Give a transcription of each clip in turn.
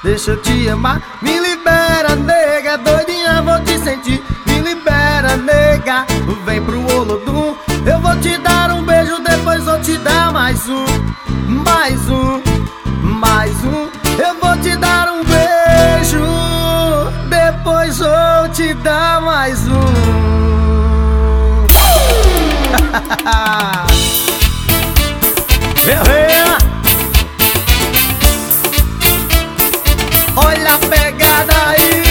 deixa eu te amar. Me libera, nega, doidinha, vou te sentir. Me libera, nega, vem pro Olodum. Eu vou te dar um beijo, depois vou te dar mais um. Mais um, mais um. Eu vou te dar um beijo, depois vou te dar mais um. Ferreira, olha a pegada aí.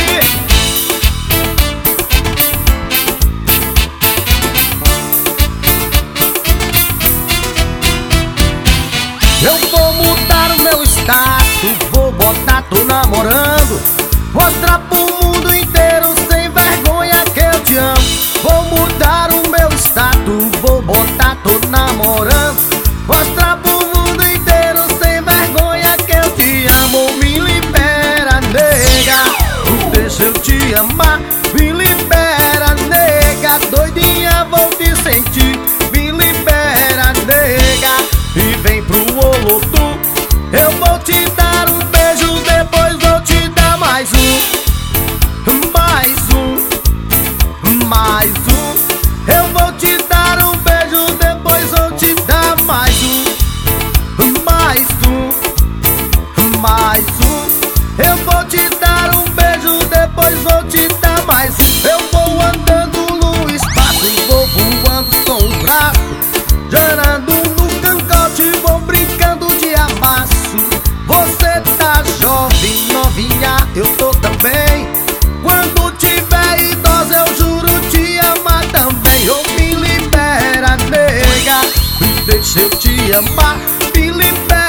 Eu vou mudar o meu status, vou botar tô namorando, mostrar pro mundo inteiro sem vergonha que eu te amo. Vou mudar o meu status, vou botar tô namorando, mostrar pro mundo inteiro sem vergonha que eu te amo. Me libera, nega, deixa eu te amar. Me libera, nega, doidinha, vou te sentir. Me libera, nega, e vem pro Olodum. Eu vou te dar um beijo, depois vou te dar mais um. Mais um, mais um. Eu vou te dar um beijo, depois vou te dar mais um. Mais um, mais um. Eu vou te dar um beijo, depois vou te dar mais um. Eu vou andando no espaço, vou voando com os braços, gerando no cangote, vou brincando de amasso. Você tá jovem, novinha, eu tô também. Quando tiver idosa, eu juro te amar também. Oh, me libera, nega, deixa eu te amar. Me libera.